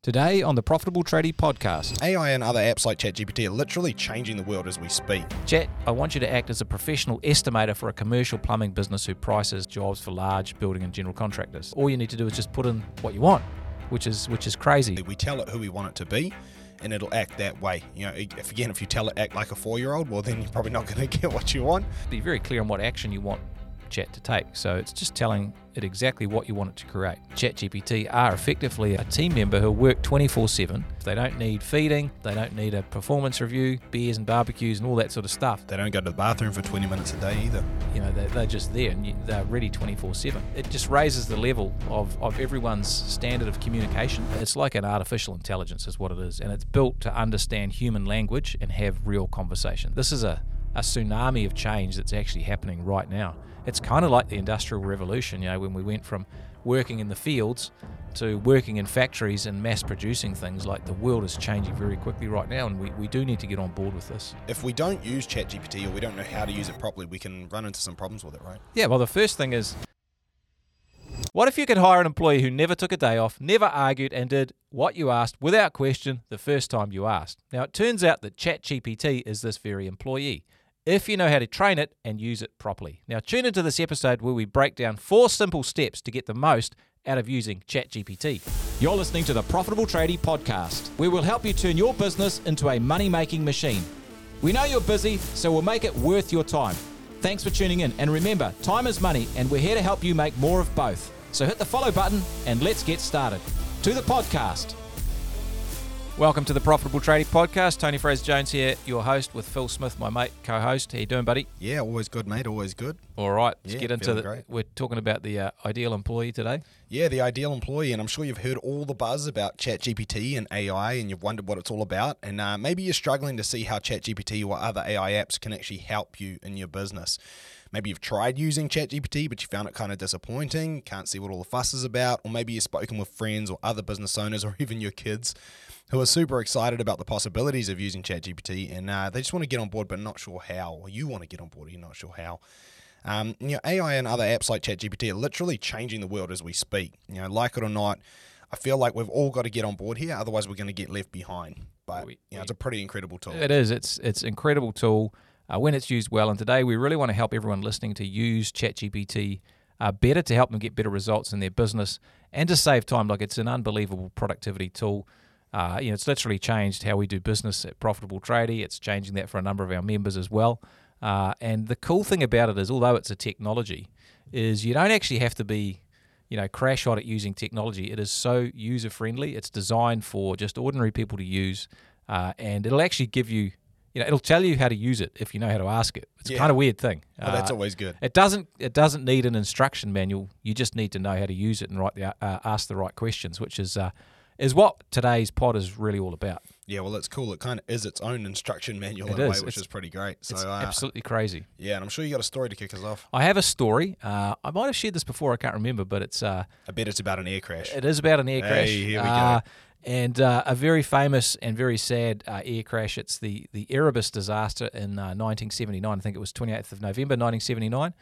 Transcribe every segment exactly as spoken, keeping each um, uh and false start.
Today on the Profitable Tradie Podcast. A I and other apps like ChatGPT are literally changing the world as we speak. Chat, I want you to act as a professional estimator for a commercial plumbing business who prices jobs for large building and general contractors. All you need to do is just put in what you want, which is which is crazy. We tell it who we want it to be, and it'll act that way. You know, if again, if you tell it act like a four-year-old, well, then you're probably not going to get what you want. Be very clear on what action you want Chat to take. So it's just telling it exactly what you want it to create. ChatGPT are effectively a team member who work twenty-four seven. They don't need feeding, they don't need a performance review, beers and barbecues and all that sort of stuff. They don't go to the bathroom for twenty minutes a day either. You know, they're, they're just there and you, they're ready twenty-four seven. It just raises the level of, of everyone's standard of communication. It's like an artificial intelligence is what it is, and it's built to understand human language and have real conversation. This is a, a tsunami of change that's actually happening right now. It's kind of like the Industrial Revolution, you know, when we went from working in the fields to working in factories and mass producing things. Like, the world is changing very quickly right now, and we, we do need to get on board with this. If we don't use ChatGPT or we don't know how to use it properly, we can run into some problems with it, right? Yeah, well, the first thing is, what if you could hire an employee who never took a day off, never argued, and did what you asked without question the first time you asked? Now, it turns out that ChatGPT is this very employee, if you know how to train it and use it properly. Now, tune into this episode where we break down four simple steps to get the most out of using ChatGPT. You're listening to the Profitable Tradie Podcast, where we'll help you turn your business into a money-making machine. We know you're busy, so we'll make it worth your time. Thanks for tuning in, and remember, time is money, and we're here to help you make more of both. So hit the follow button, and let's get started. To the podcast. Welcome to the Profitable Tradie Podcast. Tony Fraser-Jones here, your host, with Phil Smith, my mate, co-host. How you doing, buddy? Yeah, always good, mate. Always good. All right, let's yeah, get into the. Great. We're talking about the uh, ideal employee today. Yeah, the ideal employee, and I'm sure you've heard all the buzz about ChatGPT and A I, and you've wondered what it's all about. And uh, maybe you're struggling to see how ChatGPT or other A I apps can actually help you in your business. Maybe you've tried using ChatGPT, but you found it kind of disappointing, can't see what all the fuss is about, or maybe you've spoken with friends or other business owners or even your kids who are super excited about the possibilities of using ChatGPT, and uh, they just want to get on board but not sure how, or you want to get on board, you're not sure how. Um, you know, A I and other apps like ChatGPT are literally changing the world as we speak. You know, like it or not, I feel like we've all got to get on board here, otherwise we're going to get left behind. But we, you know, it's a pretty incredible tool. It is. It's it's an incredible tool uh, when it's used well. And today we really want to help everyone listening to use ChatGPT uh, better, to help them get better results in their business and to save time. Like, it's an unbelievable productivity tool. Uh, you know, it's literally changed how we do business at Profitable Tradie. It's changing that for a number of our members as well. Uh, and the cool thing about it is, although it's a technology, is you don't actually have to be, you know, crash hot at using technology. It is so user friendly. It's designed for just ordinary people to use, uh, and it'll actually give you, you know, it'll tell you how to use it if you know how to ask it. It's yeah. a kind of weird thing. Well, that's uh, always good. It doesn't. It doesn't need an instruction manual. You just need to know how to use it and write the, uh, ask the right questions, which is. Uh, is what today's pod is really all about. Yeah, well, it's cool. It kind of is its own instruction manual it in a way, is. which it's, is pretty great. So it's uh, absolutely crazy. Yeah, and I'm sure you got a story to kick us off. I have a story. Uh, I might have shared this before. I can't remember, but it's. Uh, I bet it's about an air crash. It is about an air crash. Hey, here we uh, go. And uh, a very famous and very sad uh, air crash. It's the, the Erebus disaster in uh, nineteen seventy-nine. I think it was twenty-eighth of November, nineteen seventy-nine.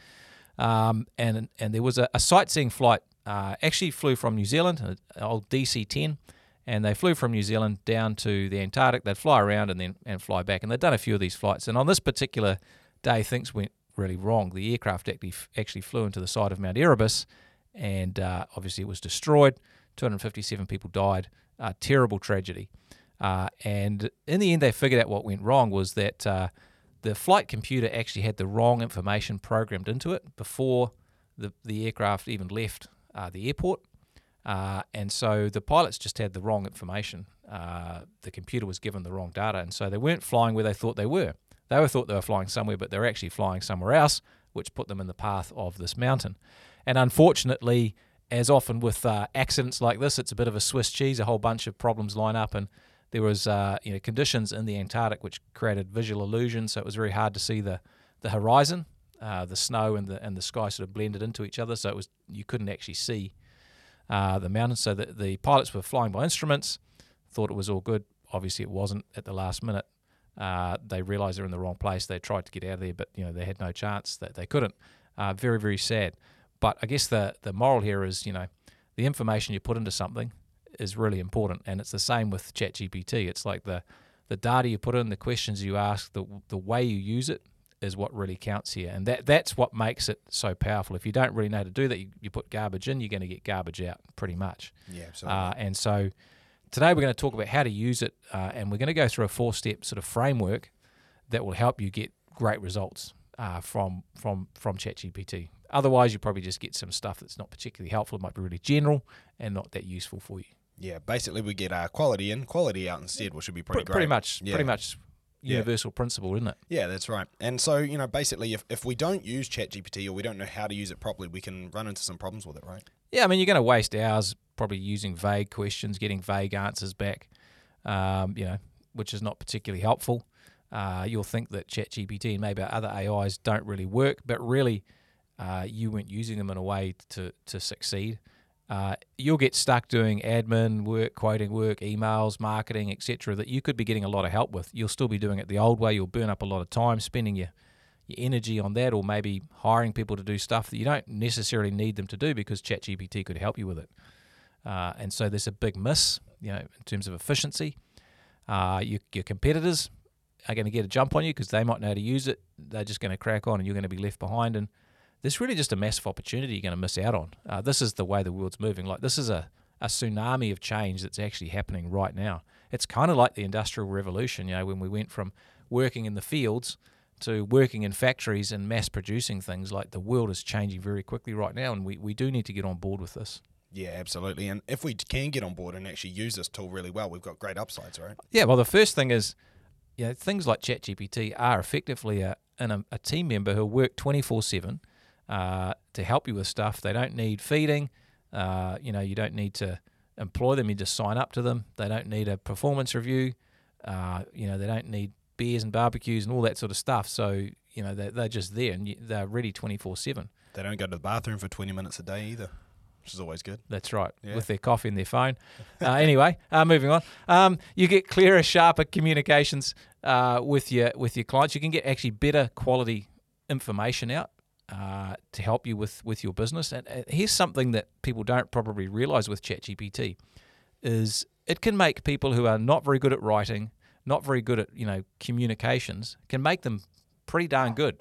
Um, and and there was a, a sightseeing flight. Uh, actually flew from New Zealand, an old D C ten. And they flew from New Zealand down to the Antarctic. They'd fly around and then and fly back. And they'd done a few of these flights. And on this particular day, things went really wrong. The aircraft actually actually flew into the side of Mount Erebus, and uh, obviously it was destroyed. two hundred fifty-seven people died. Uh, terrible tragedy. Uh, and in the end, they figured out what went wrong was that uh, the flight computer actually had the wrong information programmed into it before the, the aircraft even left uh, the airport. Uh, and so the pilots just had the wrong information. Uh, the computer was given the wrong data, and so they weren't flying where they thought they were. They were thought they were flying somewhere, but they were actually flying somewhere else, which put them in the path of this mountain. And unfortunately, as often with uh, accidents like this, it's a bit of a Swiss cheese. A whole bunch of problems line up, and there was uh, you know conditions in the Antarctic which created visual illusion, so it was very hard to see the the horizon. Uh, the snow and the and the sky sort of blended into each other, so it was you couldn't actually see Uh, the mountains. So the, the pilots were flying by instruments, thought it was all good. Obviously it wasn't at the last minute. Uh, they realized they're in the wrong place. They tried to get out of there, but you know they had no chance. That they couldn't. Uh, very, very sad. But I guess the the moral here is, you know, the information you put into something is really important. And it's the same with ChatGPT. It's like the the data you put in, the questions you ask, the the way you use it is what really counts here. And that that's what makes it so powerful. If you don't really know how to do that, you, you put garbage in, you're going to get garbage out pretty much. Yeah, absolutely. Uh, and so today we're going to talk about how to use it, uh, and we're going to go through a four-step sort of framework that will help you get great results uh, from from from ChatGPT. Otherwise, you probably just get some stuff that's not particularly helpful. It might be really general and not that useful for you. Yeah, basically we get uh, quality in, quality out instead, which would be pretty Pretty, great. pretty much, Yeah. pretty much universal Yeah. principle, isn't it? Yeah, that's right. And so, you know, basically if, if we don't use ChatGPT or we don't know how to use it properly, we can run into some problems with it, right? Yeah, I mean, you're going to waste hours probably using vague questions, getting vague answers back, um, you know, which is not particularly helpful. Uh, you'll think that ChatGPT and maybe other A Is don't really work, but really uh, you weren't using them in a way to, to succeed. Uh, you'll get stuck doing admin work, quoting work, emails, marketing, et cetera that you could be getting a lot of help with. You'll still be doing it the old way. You'll burn up a lot of time spending your, your energy on that, or maybe hiring people to do stuff that you don't necessarily need them to do because ChatGPT could help you with it. Uh, and so there's a big miss, you know, in terms of efficiency. Uh, you, your competitors are going to get a jump on you because they might know how to use it. They're just going to crack on and you're going to be left behind. And there's really just a massive opportunity you're going to miss out on. Uh, this is the way the world's moving. Like this is a, a tsunami of change that's actually happening right now. It's kind of like the Industrial Revolution, you know, when we went from working in the fields to working in factories and mass producing things. Like the world is changing very quickly right now, and we, we do need to get on board with this. Yeah, absolutely. And if we can get on board and actually use this tool really well, we've got great upsides, right? Yeah, well, the first thing is, you know, things like ChatGPT are effectively a, a, a team member who work twenty-four seven uh, to help you with stuff. They don't need feeding. Uh, you know, you don't need to employ them. You just sign up to them. They don't need a performance review. Uh, you know, they don't need beers and barbecues and all that sort of stuff. So, you know, they're, they're just there and you, they're ready twenty-four seven. They don't go to the bathroom for twenty minutes a day either, which is always good. That's right, Yeah. with their coffee and their phone. Uh, anyway, uh, moving on. Um, you get clearer, sharper communications uh, with your with your clients. You can get actually better quality information out uh, to help you with, with your business. And uh, here's something that people don't probably realize with ChatGPT is it can make people who are not very good at writing, not very good at you know communications, can make them pretty darn good.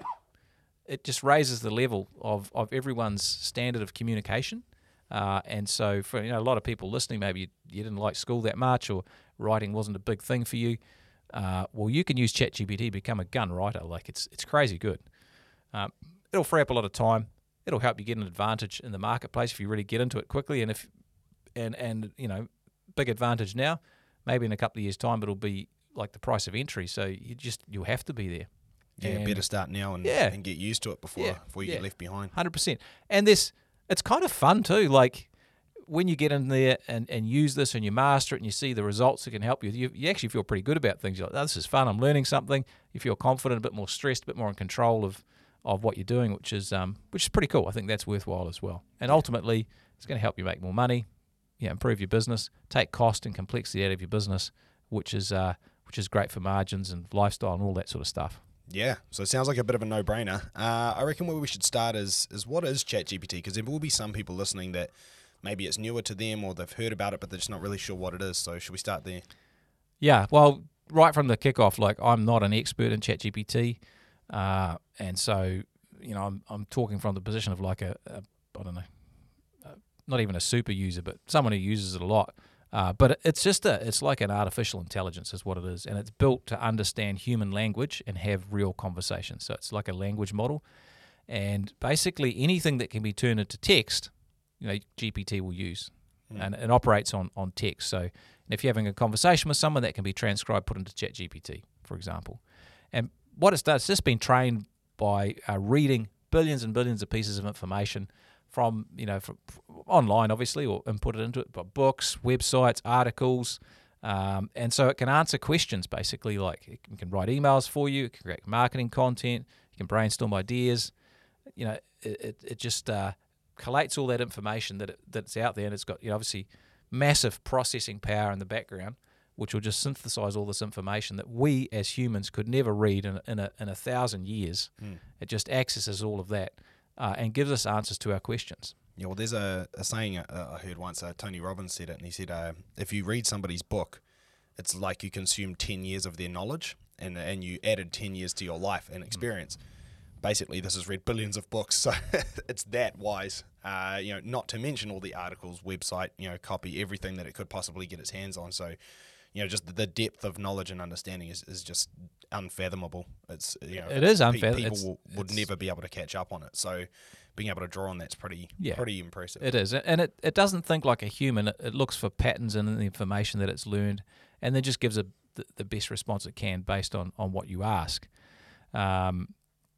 It just raises the level of, of everyone's standard of communication. Uh, and so for you know a lot of people listening, maybe you, you didn't like school that much or writing wasn't a big thing for you. Uh, well, you can use ChatGPT to become a gun writer. Like it's it's crazy good. Um, it'll free up a lot of time. It'll help you get an advantage in the marketplace if you really get into it quickly. And if and and you know big advantage now, maybe in a couple of years' time it'll be like the price of entry. So you just you'll have to be there. Yeah, And- better start now and, Yeah. and get used to it before Yeah, before you yeah. get left behind. one hundred percent. And this, it's kind of fun too. Like when you get in there and, and use this and you master it and you see the results it can help you, you, you actually feel pretty good about things. You're like, oh, this is fun. I'm learning something. You feel confident, a bit more stressed, a bit more in control of, of what you're doing, which is um which is pretty cool. I think that's worthwhile as well. And ultimately, it's going to help you make more money, yeah, improve your business, take cost and complexity out of your business, which is uh which is great for margins and lifestyle and all that sort of stuff. Yeah, so it sounds like a bit of a no-brainer. Uh, I reckon where we should start is is what is ChatGPT? Because there will be some people listening that maybe it's newer to them or they've heard about it, but they're just not really sure what it is. So should we start there? Yeah, well, right from the kickoff, like I'm not an expert in ChatGPT, uh, and so you know I'm I'm talking from the position of like a, a I don't know, uh, not even a super user, but someone who uses it a lot. Uh, but it- it's just a it's like an artificial intelligence is what it is, and it's built to understand human language and have real conversations. So it's like a language model, and basically anything that can be turned into text, you know, G P T will use, Mm. and it operates on on text. So if you're having a conversation with someone, that can be transcribed, put into ChatGPT, for example. And what it's done, it's just been trained by uh, reading billions and billions of pieces of information from, you know, from, from online, obviously, or input it into it, but books, websites, articles. Um, and so it can answer questions, basically, like it can, can write emails for you, it can create marketing content, you can brainstorm ideas. You know, it, it, it just uh, collates all that information that it, that's out there, and it's got, you know, obviously massive processing power in the background, which will just synthesize all this information that we as humans could never read in, in, a, in a thousand years. Mm. It just accesses all of that uh, and gives us answers to our questions. Yeah, well, there's a, a saying uh, I heard once. Uh, Tony Robbins said it, and he said, uh, if you read somebody's book, it's like you consumed ten years of their knowledge, and and you added ten years to your life and experience. Mm. Basically, this has read billions of books, so it's that wise. Uh, you know, not to mention all the articles, website, you know, copy, everything that it could possibly get its hands on. So, you know, just the depth of knowledge and understanding is, is just unfathomable. It's you know, it is pe- unfathomable. People will, would never be able to catch up on it. So, being able to draw on that's pretty yeah, pretty impressive. It is, and it, it doesn't think like a human. It, it looks for patterns in the information that it's learned, and then just gives a, the, the best response it can based on, on what you ask. Um,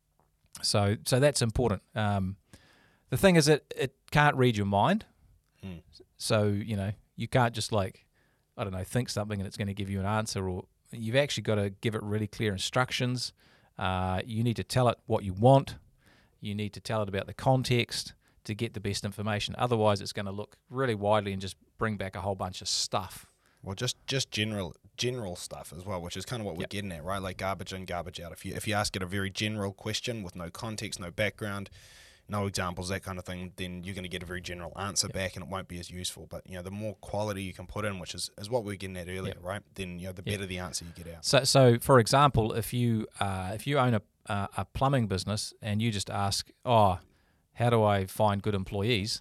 so so that's important. Um, the thing is that it can't read your mind, mm. so you know you can't just like I don't know think something and it's going to give you an answer, or you've actually got to give it really clear instructions. Uh, you need to tell it what you want. You need to tell it about the context to get the best information. Otherwise, it's going to look really widely and just bring back a whole bunch of stuff. Well, just just general general stuff as well, which is kind of what we're yep. getting at, right? Like garbage in, garbage out. If you if you ask it a very general question with no context, no background, no examples, that kind of thing, then you're going to get a very general answer yep. back, and it won't be as useful. But you know, the more quality you can put in, which is, is what we were getting at earlier, yep. right? Then you know, the better yep. the answer you get out. So, so for example, if you uh, if you own a uh, a plumbing business and you just ask, oh, how do I find good employees?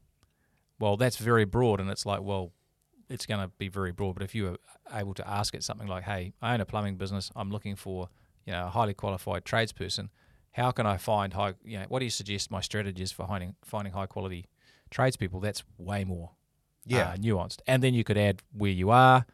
Well, that's very broad, and it's like, well, it's going to be very broad. But if you are able to ask it something like, hey, I own a plumbing business, I'm looking for you know a highly qualified tradesperson. How can I find high? You know, what do you suggest my strategies for finding finding high quality tradespeople? That's way more yeah uh, nuanced. And then you could add where you are,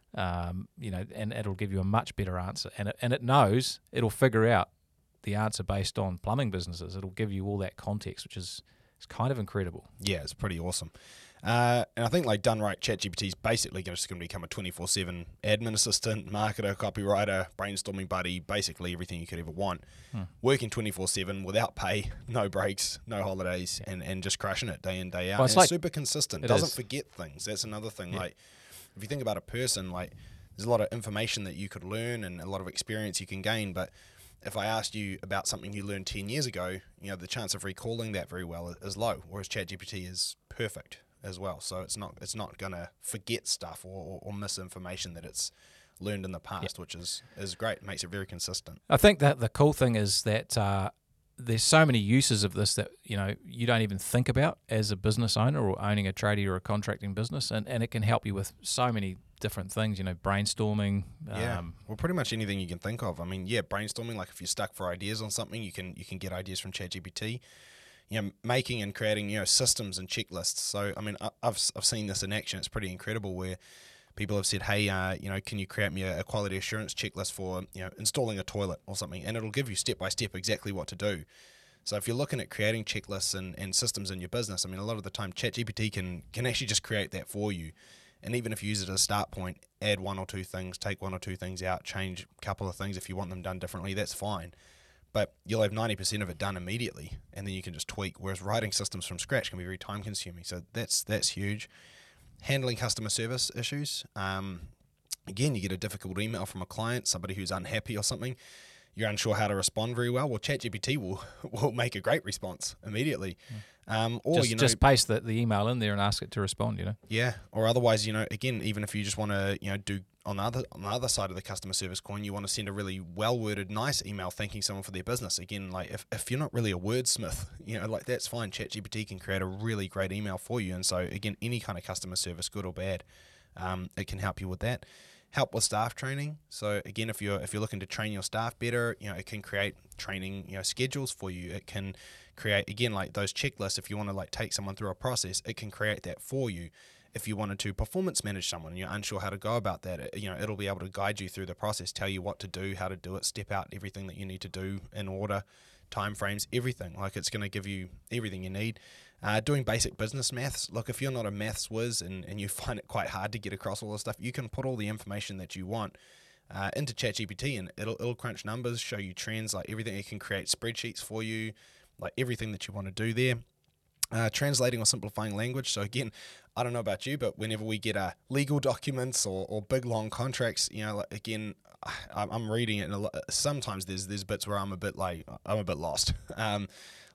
um, you know, and it'll give you a much better answer. And it and it knows it'll figure out the answer based on plumbing businesses. It'll give you all that context, which is is kind of incredible. Yeah, it's pretty awesome. Uh, and I think like done right, ChatGPT is basically just going to become a twenty-four seven admin assistant, marketer, copywriter, brainstorming buddy, basically everything you could ever want. Hmm. Working twenty-four seven without pay, no breaks, no holidays, yeah. and, and just crushing it day in, day out. Well, it's and like, it's super consistent. It Doesn't is. forget things. That's another thing. Yeah. Like if you think about a person, like there's a lot of information that you could learn and a lot of experience you can gain, but if I asked you about something you learned ten years ago, you know, the chance of recalling that very well is low, whereas ChatGPT is perfect as well. So it's not it's not going to forget stuff or, or, or miss information that it's learned in the past, yep. which is, is great. It makes it very consistent. I think that the cool thing is that uh, there's so many uses of this that, you know, you don't even think about as a business owner or owning a tradie or a contracting business, and, and it can help you with so many different things, you know, brainstorming. Yeah, um, well, pretty much anything you can think of. I mean, yeah, brainstorming, like if you're stuck for ideas on something, you can you can get ideas from ChatGPT. You know, making and creating, you know, systems and checklists. So, I mean, I've I've seen this in action. It's pretty incredible where people have said, hey, uh, you know, can you create me a, a quality assurance checklist for, you know, installing a toilet or something? And it'll give you step by step exactly what to do. So if you're looking at creating checklists and, and systems in your business, I mean, a lot of the time ChatGPT can can actually just create that for you. And even if you use it as a start point, add one or two things, take one or two things out, change a couple of things if you want them done differently, that's fine. But you'll have ninety percent of it done immediately, and then you can just tweak, whereas writing systems from scratch can be very time-consuming. So that's that's huge. Handling customer service issues. Um, again, you get a difficult email from a client, somebody who's unhappy or something. You're unsure how to respond very well. Well, ChatGPT will will make a great response immediately. Um, or just, you know, just paste the, the email in there and ask it to respond. You know. Yeah, or otherwise, you know, again, even if you just want to, you know, do on the other on the other side of the customer service coin, you want to send a really well worded, nice email thanking someone for their business. Again, like if, if you're not really a wordsmith, you know, like that's fine. ChatGPT can create a really great email for you. And so again, any kind of customer service, good or bad, um, it can help you with that. Help with staff training. So again, if you're if you're looking to train your staff better, you know, it can create training, you know, schedules for you. It can create, again, like those checklists. If you want to like take someone through a process, it can create that for you. If you wanted to performance manage someone and you're unsure how to go about that, it, you know, it'll be able to guide you through the process, tell you what to do, how to do it, step out everything that you need to do in order, timeframes, everything. Like it's going to give you everything you need. Uh, doing basic business maths. Look, if you're not a maths whiz and, and you find it quite hard to get across all this stuff, you can put all the information that you want uh, into ChatGPT and it'll it'll crunch numbers, show you trends, like everything. It can create spreadsheets for you, like everything that you want to do there. Uh, translating or simplifying language. So again, I don't know about you, but whenever we get uh, legal documents or, or big long contracts, you know, like, again, I'm reading it, and a lot, sometimes there's there's bits where I'm a bit like I'm a bit lost. Um,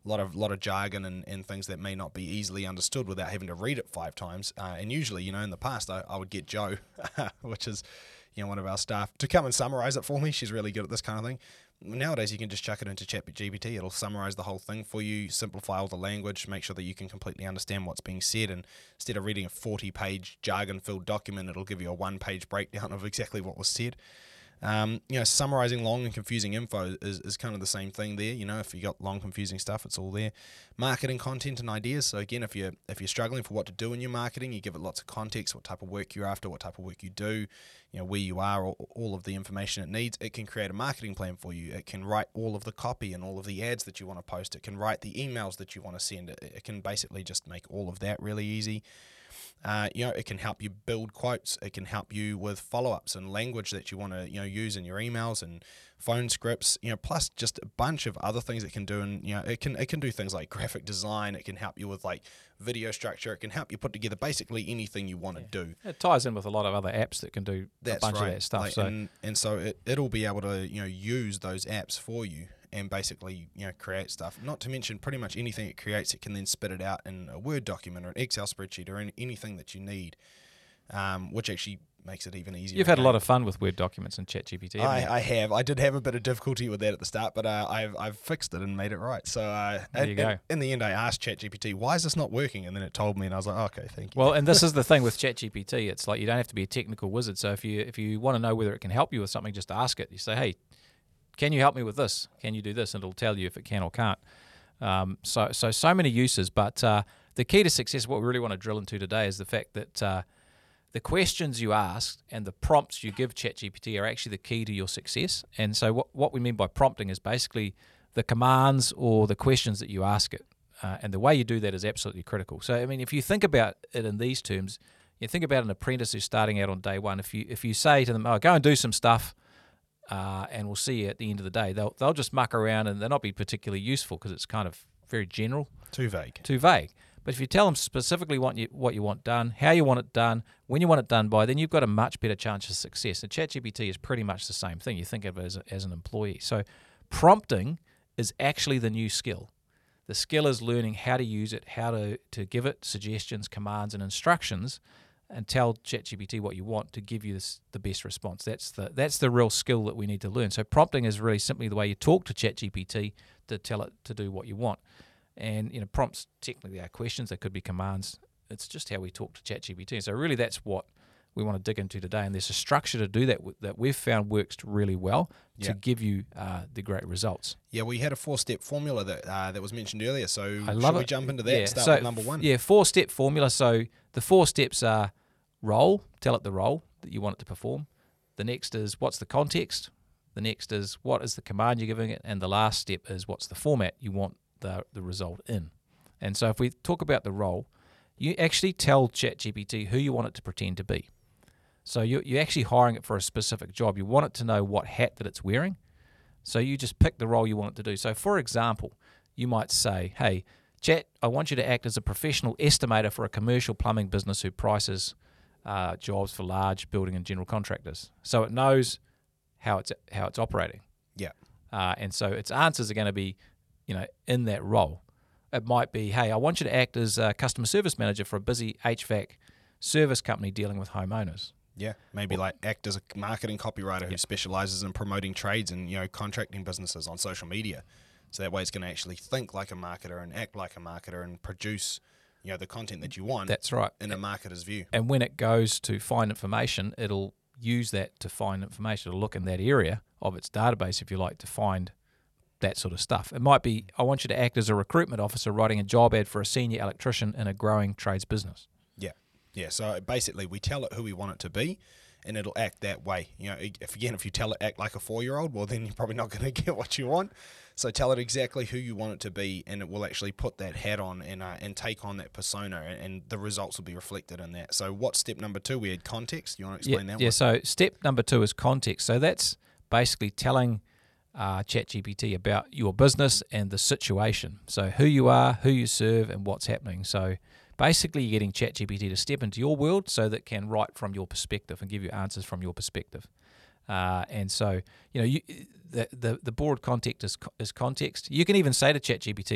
a lot of lot of jargon and, and things that may not be easily understood without having to read it five times. Uh, and usually, you know, in the past, I, I would get Joe, which is, you know, one of our staff, to come and summarize it for me. She's really good at this kind of thing. Nowadays, you can just chuck it into ChatGPT. It'll summarize the whole thing for you, simplify all the language, make sure that you can completely understand what's being said. And instead of reading a forty-page jargon-filled document, it'll give you a one-page breakdown of exactly what was said. Um, you know, summarizing long and confusing info is, is kind of the same thing there. You know, if you got long, confusing stuff, it's all there. Marketing content and ideas. So again, if you're if you're struggling for what to do in your marketing, you give it lots of context, what type of work you're after, what type of work you do, you know, where you are, all, all of the information it needs. It can create a marketing plan for you. It can write all of the copy and all of the ads that you want to post. It can write the emails that you want to send. It, it can basically just make all of that really easy. Uh, you know, it can help you build quotes. It can help you with follow-ups and language that you want to, you know, use in your emails and phone scripts. You know, plus just a bunch of other things it can do. And you know, it can it can do things like graphic design. It can help you with like video structure. It can help you put together basically anything you want to Yeah. do. It ties in with a lot of other apps that can do That's a bunch right. of that stuff. Like, so and, and so it, it'll be able to, you know, use those apps for you and basically, you know, create stuff. Not to mention pretty much anything it creates, it can then spit it out in a Word document or an Excel spreadsheet or any, anything that you need, um, which actually makes it even easier. You've had a again. lot of fun with Word documents and ChatGPT. haven't I, you? I have. I did have a bit of difficulty with that at the start, but uh, I've I've fixed it and made it right. So uh, There you in, go. in the end, I asked ChatGPT, why is this not working? And then it told me, and I was like, oh, okay, thank you. Well, and this is the thing with ChatGPT. It's like you don't have to be a technical wizard. So if you if you want to know whether it can help you with something, just ask it. You say, hey, can you help me with this? Can you do this? And it'll tell you if it can or can't. Um, so so so many uses. But uh, the key to success, what we really want to drill into today, is the fact that uh, the questions you ask and the prompts you give ChatGPT are actually the key to your success. And so what what we mean by prompting is basically the commands or the questions that you ask it. Uh, and the way you do that is absolutely critical. So, I mean, if you think about it in these terms, you think about an apprentice who's starting out on day one. If you if you say to them, oh, go and do some stuff, uh, and we'll see you at the end of the day, they'll they'll just muck around and they'll not be particularly useful because it's kind of very general, Too vague. too vague. But if you tell them specifically what you what you want done, how you want it done, when you want it done by, then you've got a much better chance of success. And ChatGPT is pretty much the same thing. You think of it as, a, as an employee. So prompting is actually the new skill. The skill is learning how to use it, how to, to give it suggestions, commands, and instructions, and tell ChatGPT what you want to give you this, the best response. That's the that's the real skill that we need to learn. So prompting is really simply the way you talk to ChatGPT to tell it to do what you want. And you know, prompts technically are questions. They could be commands. It's just how we talk to ChatGPT. So really, that's what we want to dig into today. And there's a structure to do that w- that we've found works really well Yeah. to give you uh, the great results. Yeah, we had a four-step formula that uh, that was mentioned earlier. So I love should it. we jump into that? Yeah. Start so, with number one. Yeah, four-step formula. So the four steps are role, tell it the role that you want it to perform. The next is what's the context. The next is what is the command you're giving it. And the last step is what's the format you want the, the result in. And so if we talk about the role, you actually tell ChatGPT who you want it to pretend to be. So you, you're actually hiring it for a specific job. You want it to know what hat that it's wearing. So you just pick the role you want it to do. So for example, you might say, hey, Chat, I want you to act as a professional estimator for a commercial plumbing business who prices uh, jobs for large building and general contractors. So it knows how it's how it's operating. Yeah. Uh, and so its answers are going to be, you know, in that role. It might be, hey, I want you to act as a customer service manager for a busy H V A C service company dealing with homeowners. Yeah, maybe like act as a marketing copywriter who Yeah. specializes in promoting trades and, you know, contracting businesses on social media. So that way it's going to actually think like a marketer and act like a marketer and produce, you know, the content that you want That's right. in a marketer's view. And when it goes to find information, it'll use that to find information. It'll look in that area of its database, if you like, to find that sort of stuff. It might be, I want you to act as a recruitment officer writing a job ad for a senior electrician in a growing trades business. Yeah. Yeah. So basically we tell it who we want it to be and it'll act that way. You know, if again, if you tell it act like a four-year-old, well, then you're probably not going to get what you want. So tell it exactly who you want it to be and it will actually put that hat on and uh, and take on that persona and, and the results will be reflected in that. So what's step number two? We had context. You want to explain yeah, that yeah, one? so step number two is context. So that's basically telling uh, ChatGPT about your business and the situation. So who you are, who you serve, and what's happening. So basically you're getting ChatGPT to step into your world so that it can write from your perspective and give you answers from your perspective. Uh, and so, you know, you, the, the the broad context is is context. You can even say to ChatGPT,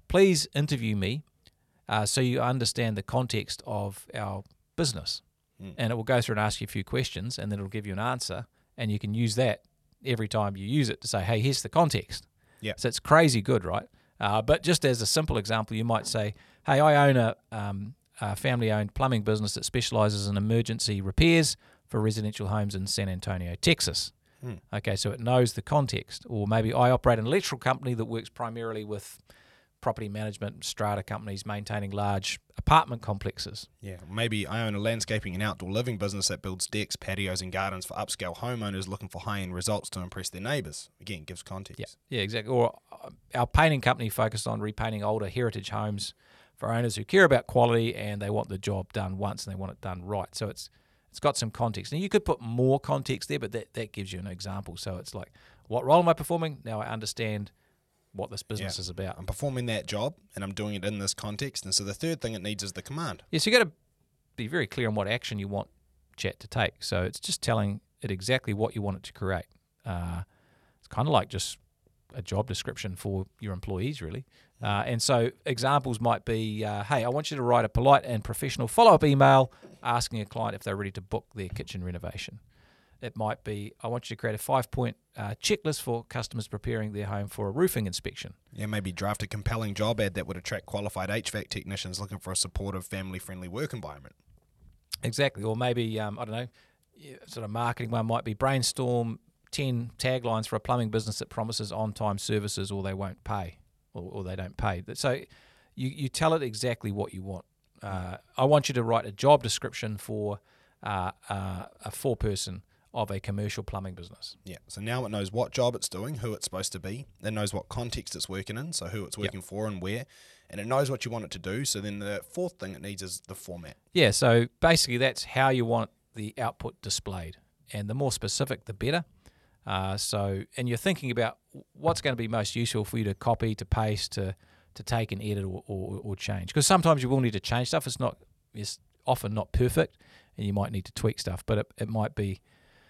please interview me uh, so you understand the context of our business. Mm. And it will go through and ask you a few questions, and then it'll give you an answer, and you can use that every time you use it to say, hey, here's the context. Yeah. So it's crazy good, right? Uh, but just as a simple example, you might say, hey, I own a, um, a family-owned plumbing business that specializes in emergency repairs for residential homes in San Antonio, Texas. Mm. Okay, so it knows the context. Or maybe I operate an electrical company that works primarily with property management strata companies maintaining large apartment complexes. Yeah, maybe I own a landscaping and outdoor living business that builds decks, patios, and gardens for upscale homeowners looking for high-end results to impress their neighbours. Again, gives context. Yeah, yeah, exactly. Or uh, our painting company focused on repainting older heritage homes for owners who care about quality and they want the job done once and they want it done right. So it's it's got some context. Now you could put more context there, but that, that gives you an example. So it's like, what role am I performing? Now I understand what this business Yeah. is about. I'm performing that job and I'm doing it in this context. And so the third thing it needs is the command. Yes, you got to be very clear on what action you want chat to take. So it's just telling it exactly what you want it to create. Uh, it's kind of like just a job description for your employees, really. Uh, and so examples might be, uh, hey, I want you to write a polite and professional follow-up email asking a client if they're ready to book their kitchen renovation. It might be, I want you to create a five-point uh, checklist for customers preparing their home for a roofing inspection. Yeah, maybe draft a compelling job ad that would attract qualified H V A C technicians looking for a supportive, family-friendly work environment. Exactly. Or maybe, um, I don't know, sort of marketing one might be brainstorm ten taglines for a plumbing business that promises on-time services or they won't pay or, or they don't pay. So you, you tell it exactly what you want. Uh, I want you to write a job description for uh, uh, a four-person of a commercial plumbing business. Yeah, so now it knows what job it's doing, who it's supposed to be. It knows what context it's working in, so who it's working yep. for and where. And it knows what you want it to do. So then the fourth thing it needs is the format. Yeah, so basically that's how you want the output displayed. And the more specific, the better. Uh, so, and you're thinking about what's going to be most useful for you to copy, to paste, to to take and edit or, or, or change. Because sometimes you will need to change stuff. It's not, it's often not perfect, and you might need to tweak stuff. But it, it might be,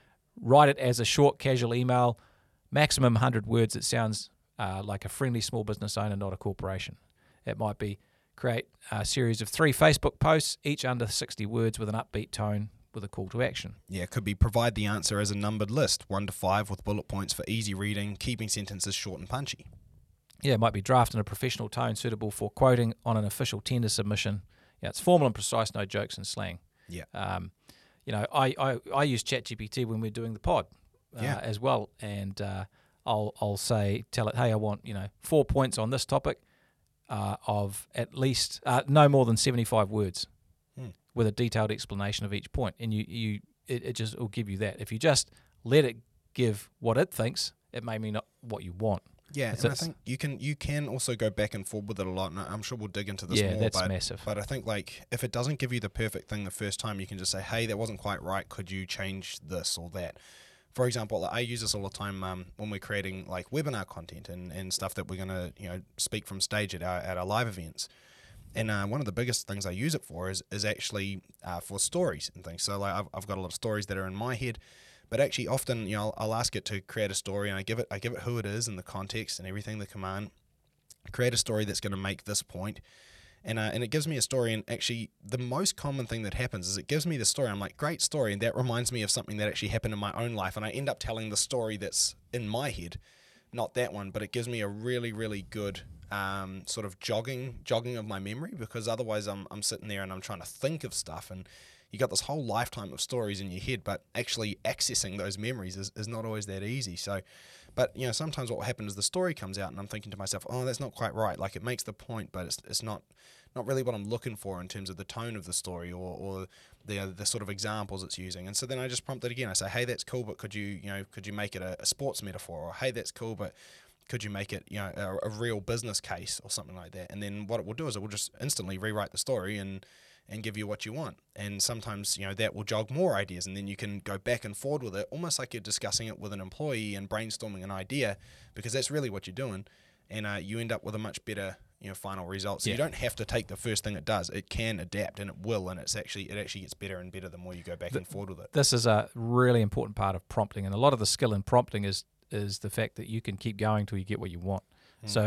write it as a short, casual email, maximum one hundred words. It sounds uh, like a friendly small business owner, not a corporation. It might be, create a series of three Facebook posts, each under sixty words with an upbeat tone, with a call to action. Yeah, it could be provide the answer as a numbered list, one to five with bullet points for easy reading, keeping sentences short and punchy. Yeah, it might be draft in a professional tone suitable for quoting on an official tender submission. Yeah, it's formal and precise, no jokes and slang. Yeah. Um, you know, I, I, I use ChatGPT when we're doing the pod uh, yeah. as well, and uh, I'll I'll say, tell it, hey, I want, you know, four points on this topic uh, of at least uh, no more than seventy-five words. With a detailed explanation of each point, and you, you it, it just will give you that. If you just let it give what it thinks, it may mean not what you want. Yeah, it's and I think you can you can also go back and forth with it a lot, and I'm sure we'll dig into this yeah, more. Yeah, that's but, massive. But I think like if it doesn't give you the perfect thing the first time, you can just say, hey, that wasn't quite right. Could you change this or that? For example, I use this all the time um, when we're creating like webinar content and, and stuff that we're gonna you know speak from stage at our at our live events. And uh, one of the biggest things I use it for is is actually uh, for stories and things. So like I've, I've got a lot of stories that are in my head, but actually often you know I'll, I'll ask it to create a story, and I give it I give it who it is and the context and everything, the command, create a story that's going to make this point, and uh, and it gives me a story. And actually the most common thing that happens is it gives me the story. I'm like, great story, and that reminds me of something that actually happened in my own life, and I end up telling the story that's in my head, not that one, but it gives me a really really good Um, sort of jogging jogging of my memory, because otherwise I'm I'm sitting there and I'm trying to think of stuff, and you got this whole lifetime of stories in your head, but actually accessing those memories is, is not always that easy. So, but you know, sometimes what will happen is the story comes out and I'm thinking to myself, oh, that's not quite right. Like it makes the point, but it's it's not not really what I'm looking for in terms of the tone of the story or or the the sort of examples it's using. And so then I just prompt it again. I say, hey, that's cool, but could you you know could you make it a, a sports metaphor? Or hey, that's cool, but could you make it, you know, a, a real business case or something like that? And then what it will do is it will just instantly rewrite the story and and give you what you want. And sometimes, you know, that will jog more ideas, and then you can go back and forward with it, almost like you're discussing it with an employee and brainstorming an idea, because that's really what you're doing. And uh, you end up with a much better, you know, final result. So yeah. you don't have to take the first thing it does. It can adapt, and it will, and it's actually it actually gets better and better the more you go back the, and forward with it. This is a really important part of prompting, and a lot of the skill in prompting is is the fact that you can keep going till you get what you want. Mm. So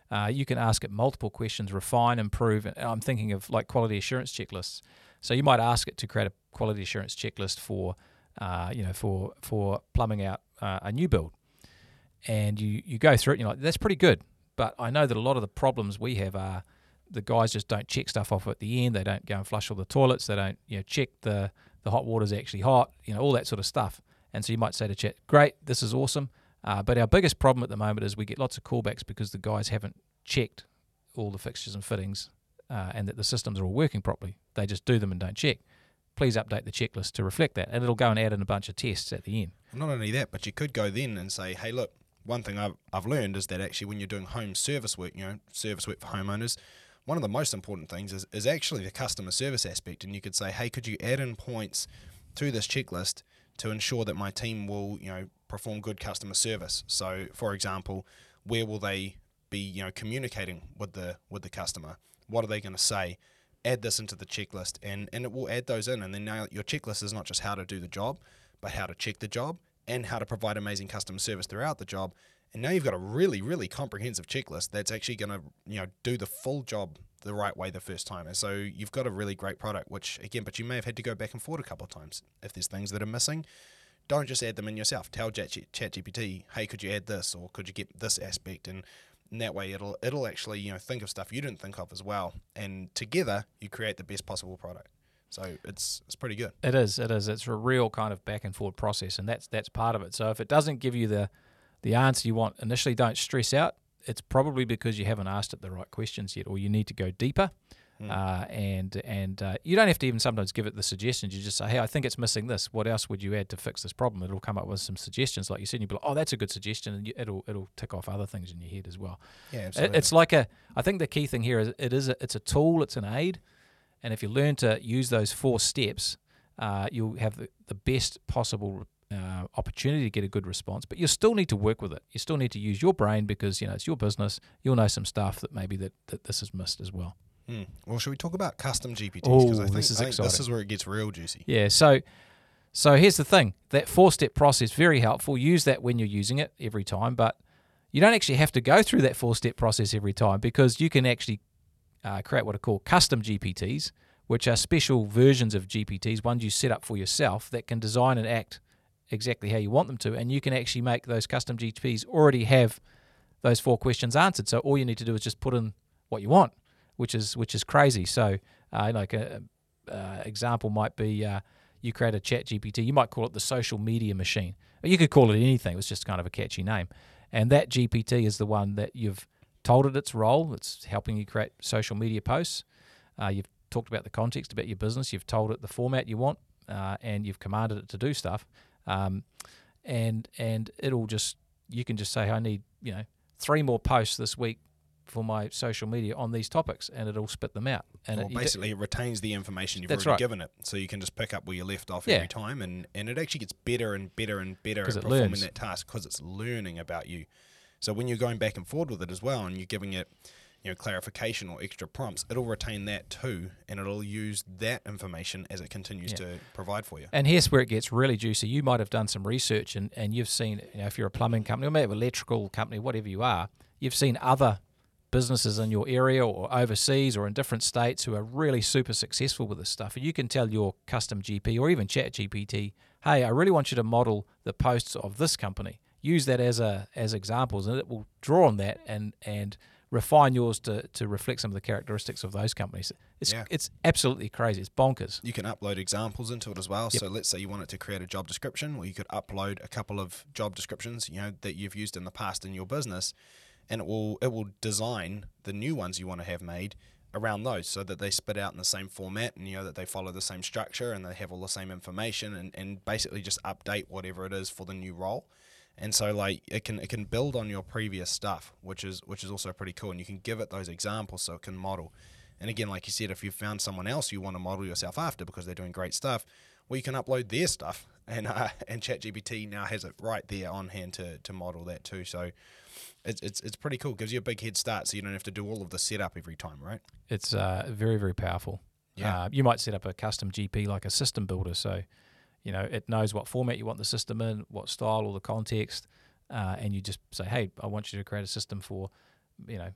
Uh, you can ask it multiple questions, refine, improve. And I'm thinking of like quality assurance checklists. So you might ask it to create a quality assurance checklist for, uh, you know, for for plumbing out uh, a new build, and you you go through it and you're like, that's pretty good. But I know that a lot of the problems we have are the guys just don't check stuff off at the end. They don't go and flush all the toilets. They don't, you know, check the the hot water's actually hot. You know, all that sort of stuff. And so you might say to chat, great, this is awesome. Uh, but our biggest problem at the moment is we get lots of callbacks because the guys haven't checked all the fixtures and fittings uh, and that the systems are all working properly. They just do them and don't check. Please update the checklist to reflect that. And it'll go and add in a bunch of tests at the end. Not only that, but you could go then and say, hey, look, one thing I've, I've learned is that actually when you're doing home service work, you know, service work for homeowners, one of the most important things is, is actually the customer service aspect. And you could say, hey, could you add in points to this checklist to ensure that my team will, you know, perform good customer service? So, for example, where will they be, you know, communicating with the with the customer? What are they going to say? Add this into the checklist, and, and it will add those in. And then now your checklist is not just how to do the job, but how to check the job and how to provide amazing customer service throughout the job. And now you've got a really, really comprehensive checklist that's actually going to, you know, do the full job the right way the first time. And so you've got a really great product, which again, but you may have had to go back and forth a couple of times. If there's things that are missing, don't just add them in yourself. Tell ChatGPT, hey, could you add this, or could you get this aspect? And in that way, it'll it'll actually, you know, think of stuff you didn't think of as well. And together, you create the best possible product. So it's it's pretty good. It is. It is. It's a real kind of back and forth process, and that's that's part of it. So if it doesn't give you the the answer you want initially, don't stress out. It's probably because you haven't asked it the right questions yet, or you need to go deeper. Mm. Uh, and and uh, you don't have to even sometimes give it the suggestions. You just say, hey, I think it's missing this. What else would you add to fix this problem? It'll come up with some suggestions, like you said. And you'll be like, oh, that's a good suggestion, and you, it'll it'll tick off other things in your head as well. Yeah, absolutely. It, it's like a. I think the key thing here is it is a, it's a tool. It's an aid, and if you learn to use those four steps, uh, you'll have the, the best possible Uh, opportunity to get a good response, but you still need to work with it. You still need to use your brain because, you know, it's your business. You'll know some stuff that maybe that, that this is missed as well. Hmm. Well, should we talk about custom G P Ts? Oh, Because I think, this is I think exciting. This is where it gets real juicy. Yeah. So, so here's the thing: that four-step process, very helpful. Use that when you're using it every time, but you don't actually have to go through that four-step process every time, because you can actually uh, create what are called custom G P Ts, which are special versions of G P Ts, ones you set up for yourself that can design and act exactly how you want them to, and you can actually make those custom G P Ts already have those four questions answered. So all you need to do is just put in what you want, which is which is crazy. So uh, like a, a example might be uh, you create a chat G P T. You might call it the social media machine. Or you could call it anything. It was just kind of a catchy name. And that G P T is the one that you've told it its role. It's helping you create social media posts. Uh, you've talked about the context about your business. You've told it the format you want, uh, and you've commanded it to do stuff. Um, and and it'll just, you can just say, I need, you know, three more posts this week for my social media on these topics, and it'll spit them out. And well, it, basically, it retains the information you've That's already right. given it, so you can just pick up where you left off Yeah. every time, and, and it actually gets better and better and better at 'Cause it performing learns. that task because it's learning about you. So when you're going back and forward with it as well, and you're giving it, you know, clarification or extra prompts, it'll retain that too, and it'll use that information as it continues Yeah. to provide for you. And here's where it gets really juicy. You might have done some research, and, and you've seen, you know, if you're a plumbing company or maybe an electrical company, whatever you are, you've seen other businesses in your area or overseas or in different states who are really super successful with this stuff. And you can tell your custom G P or even chat G P T, hey, I really want you to model the posts of this company. Use that as a as examples, and it will draw on that and and refine yours to, to reflect some of the characteristics of those companies. It's Yeah. it's absolutely crazy. It's bonkers. You can upload examples into it as well. Yep. So let's say you want it to create a job description, or you could upload a couple of job descriptions, you know, that you've used in the past in your business, and it will it will design the new ones you want to have made around those, so that they spit out in the same format, and you know that they follow the same structure and they have all the same information, and, and basically just update whatever it is for the new role. And so like it can it can build on your previous stuff, which is which is also pretty cool. And you can give it those examples so it can model. And again, like you said, if you've found someone else you want to model yourself after because they're doing great stuff, well, you can upload their stuff, and uh, and ChatGPT now has it right there on hand to to model that too. So it's it's it's pretty cool. Gives you a big head start, so you don't have to do all of the setup every time, right? It's uh, very, very powerful. Yeah. Uh, you might set up a custom G P like a system builder, so you know it knows what format you want the system in, what style, or the context, uh, and you just say, hey, I want you to create a system for, you know,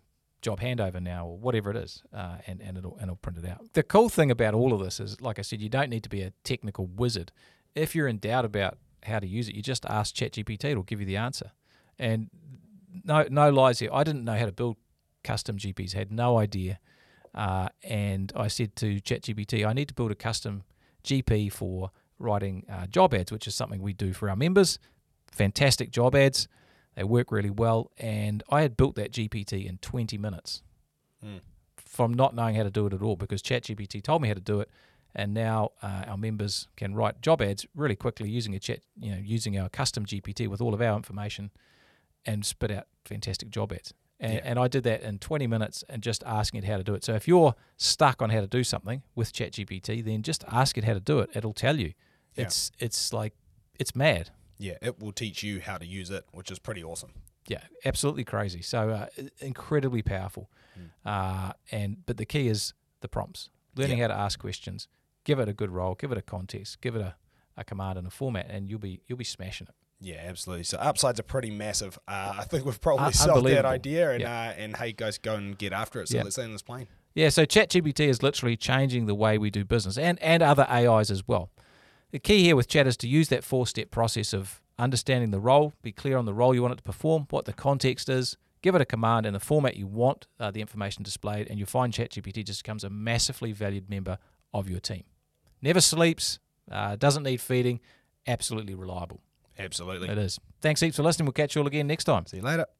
job handover now, or whatever it is, uh, and, and, it'll, and it'll print it out. The cool thing about all of this is, like I said, you don't need to be a technical wizard. If you're in doubt about how to use it, you just ask ChatGPT, it'll give you the answer. And no no lies here, I didn't know how to build custom G Ps, had no idea. Uh, and I said to ChatGPT, I need to build a custom G P for writing uh, job ads, which is something we do for our members. Fantastic job ads. They work really well. And I had built that G P T in twenty minutes mm. from not knowing how to do it at all, because ChatGPT told me how to do it. And now uh, our members can write job ads really quickly using a chat, you know, using our custom G P T with all of our information, and spit out fantastic job ads. And, yeah. and I did that in twenty minutes and just asking it how to do it. So if you're stuck on how to do something with ChatGPT, then just ask it how to do it. It'll tell you. Yeah. It's it's like, it's mad. Yeah, it will teach you how to use it, which is pretty awesome. Yeah, absolutely crazy. So uh, incredibly powerful. Mm. Uh, and but the key is the prompts. Learning yeah. how to ask questions. Give it a good role. Give it a context. Give it a, a command and a format, and you'll be you'll be smashing it. Yeah, absolutely. So upsides are pretty massive. Uh, I think we've probably uh, sold that idea, and yeah. uh, and hey, guys, go and get after it. So yeah. let's end this plane. Yeah. So ChatGPT is literally changing the way we do business, and and other A Is as well. The key here with Chat is to use that four-step process of understanding the role, be clear on the role you want it to perform, what the context is, give it a command in the format you want uh, the information displayed, and you'll find ChatGPT just becomes a massively valued member of your team. Never sleeps, uh, doesn't need feeding, absolutely reliable. Absolutely. It is. Thanks heaps for listening. We'll catch you all again next time. See you later.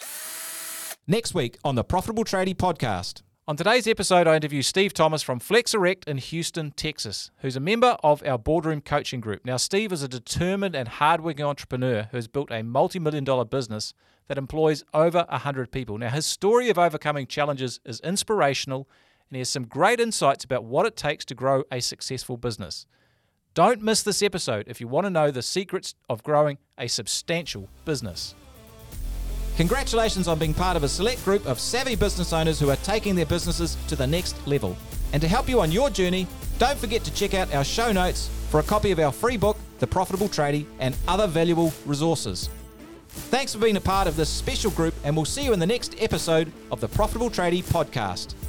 Next week on the Profitable Tradie Podcast. On today's episode, I interview Steve Thomas from FlexErect in Houston, Texas, who's a member of our Boardroom Coaching Group. Now, Steve is a determined and hardworking entrepreneur who has built a multi-million dollar business that employs over one hundred people. Now, his story of overcoming challenges is inspirational, and he has some great insights about what it takes to grow a successful business. Don't miss this episode if you want to know the secrets of growing a substantial business. Congratulations on being part of a select group of savvy business owners who are taking their businesses to the next level. And to help you on your journey, don't forget to check out our show notes for a copy of our free book, The Profitable Tradie, and other valuable resources. Thanks for being a part of this special group, and we'll see you in the next episode of the Profitable Tradie Podcast.